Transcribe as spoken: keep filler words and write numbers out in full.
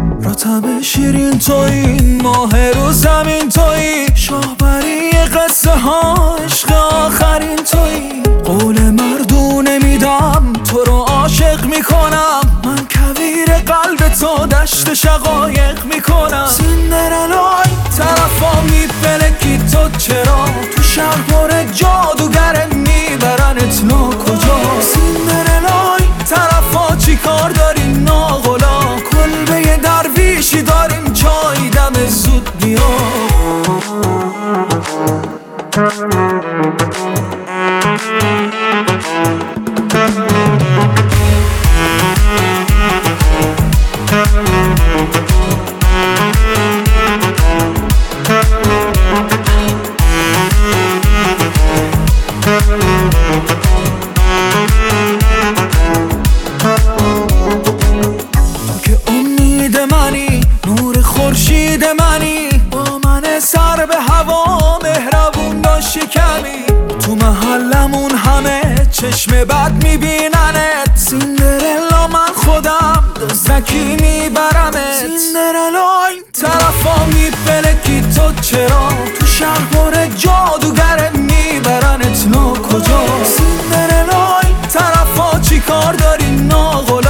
رتب شیرین تویی، ماه رو زمین تویی، شاهبری قصه ها عشق آخرین تویی. قول مردو نمیدم تو رو عاشق میکنم، من کویر قلب تو دشت شقایق میکنم. سیندرلای طرفا میپلکی تو چرا، تو شهر پر جادوگره میبرنت ناکجا. سیندرلای طرفا چی کار داری ناغلا، کلبه درویشی داریم چای دم زود بیا. خورشید منی، با من سر به هوا مهربون باشی کمی. تو محلمون همه چشم بد میبیننت، سیندرلا من خودم دزدکی میبرمت. سیندرلای طرفا میپلکی تو چرا، تو شهر پر جادوگره میبرنت ناکجا. سیندرلای طرفا چی کار داری ناغلا،